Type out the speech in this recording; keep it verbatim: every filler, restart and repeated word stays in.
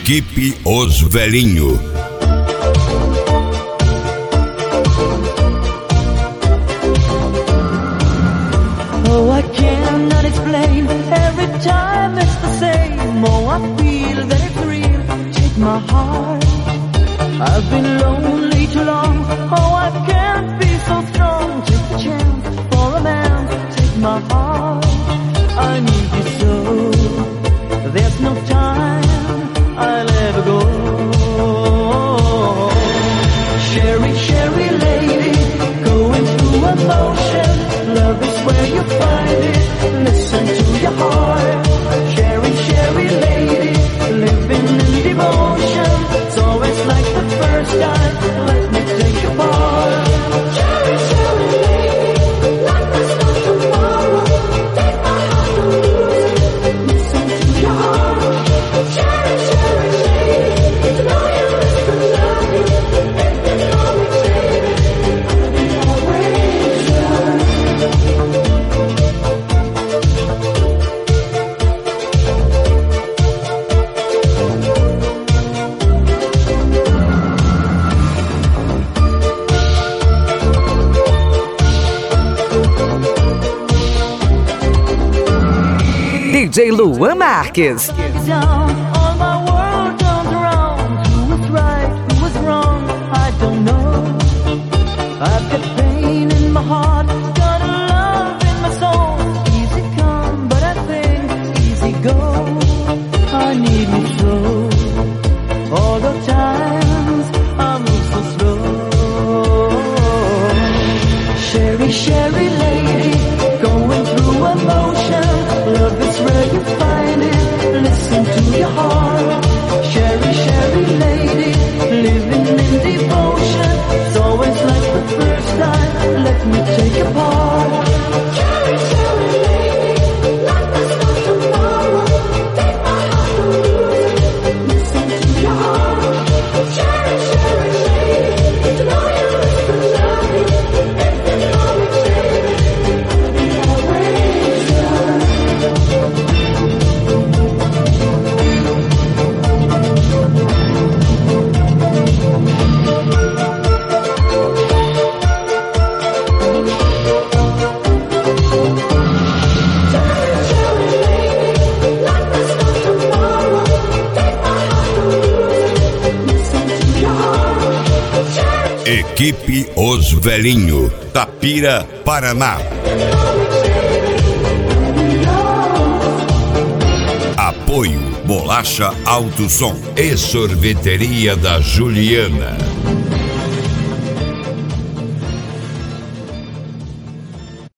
Equipe Os Velhinhos. Oh, I cannot explain. Every time it's the same. Oh, I feel that it's real. Take my heart. I've been lonely too long. Oh, I can't be so strong. Take the chance for a man. Take my heart. I need you so. There's no time. I'll ever go. Sherry, Sherry lady, going through emotion. Love is where you find it. Listen to your heart. Sherry, Sherry lady, living in devotion. It's always like the first time. Let me take a part. Sherry, Sherry lady, like there's no tomorrow. Take my heart to lose it. Listen to your heart. Sherry, Sherry lady, to know you is to love you. If you know me, baby, I'll be always yours. D J Luan Marques. Down, all my world turns around. Who was right, who was wrong, I don't know. I've got pain in my heart, got a love in my soul. Easy come, but I think easy go. I need you so. All the times I move so slow. Sherry, Sherry lady, going through emotion. Love is where you find it. Listen to your heart. Sherry, Sherry lady, living in devotion. It's always like the first time. Let me take a part. Sherry, Sherry lady, like there's no tomorrow. Take my heart to lose it. Listen to your heart. Sherry, Sherry lady, to know you is to love you. If you know me, baby, I'll be always yours. Equipe Os Velhinhos, Tapira, Paraná. Apoio Bolacha Alto Som e Sorveteria da Juliana.